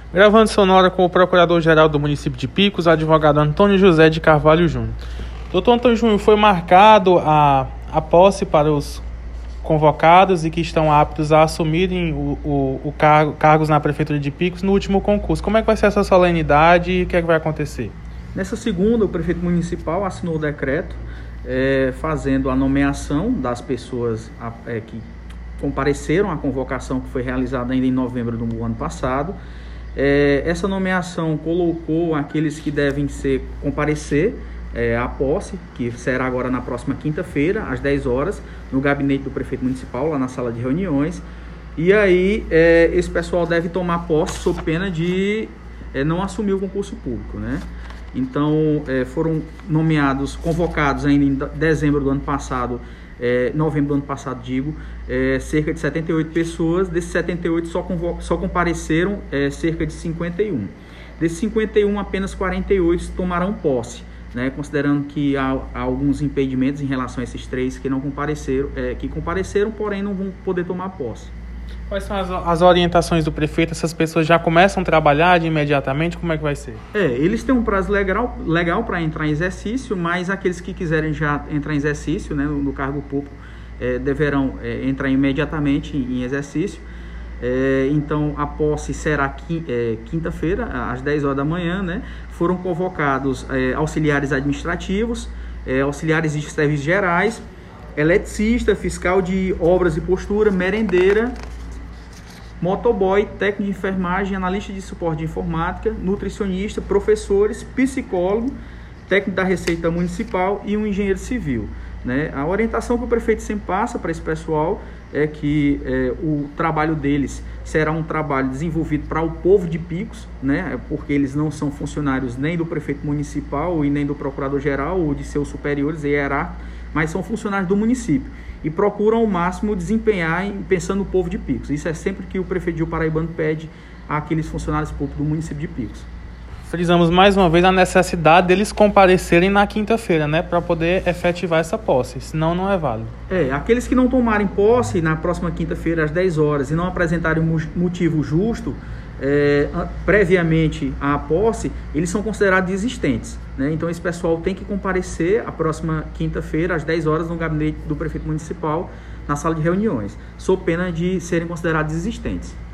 Gravando sonora com o Procurador-Geral do município de Picos, advogado Antônio José de Carvalho Júnior. Doutor Antônio Júnior, foi marcado a posse para os convocados e que estão aptos a assumirem cargos na Prefeitura de Picos no último concurso. Como é que vai ser essa solenidade e o que é que vai acontecer? Nessa segunda, o prefeito municipal assinou o decreto fazendo a nomeação das pessoas que compareceram à convocação que foi realizada ainda em novembro do ano passado. Essa nomeação colocou aqueles que devem comparecer à posse, que será agora na próxima quinta-feira, às 10 horas, no gabinete do prefeito municipal, lá na sala de reuniões. E aí, esse pessoal deve tomar posse sob pena de não assumir o concurso público, né? Então, foram convocados ainda em dezembro do ano passado, novembro do ano passado, cerca de 78 pessoas. Desses 78 só compareceram cerca de 51. Desses 51, apenas 48 tomarão posse, né? Considerando que há alguns impedimentos em relação a esses três que não compareceram, que compareceram, porém não vão poder tomar posse. Quais são as orientações do prefeito? Essas pessoas já começam a trabalhar imediatamente? Como é que vai ser? Eles têm um prazo legal para entrar em exercício, mas aqueles que quiserem já entrar em exercício, né, no cargo público, deverão entrar imediatamente em exercício. Então, a posse será quinta-feira, às 10 horas da manhã, né? Foram convocados auxiliares administrativos, auxiliares de serviços gerais, eletricista, fiscal de obras e postura, merendeira, motoboy, técnico de enfermagem, analista de suporte de informática, nutricionista, professores, psicólogo, técnico da Receita Municipal e um engenheiro civil, né? A orientação que o prefeito sempre passa para esse pessoal é que o trabalho deles será um trabalho desenvolvido para o povo de Picos, né? Porque eles não são funcionários nem do prefeito municipal e nem do procurador-geral ou de seus superiores e hierárquicos, mas são funcionários do município e procuram ao máximo desempenhar pensando no povo de Picos. Isso é sempre que o prefeito Gil Paraibano pede àqueles funcionários públicos do município de Picos. Frisamos mais uma vez a necessidade deles comparecerem na quinta-feira, né, para poder efetivar essa posse, senão não é válido. Aqueles que não tomarem posse na próxima quinta-feira às 10 horas e não apresentarem um motivo justo previamente à posse, eles são considerados desistentes, né? Então esse pessoal tem que comparecer a próxima quinta-feira às 10 horas no gabinete do prefeito municipal, na sala de reuniões, sob pena de serem considerados desistentes.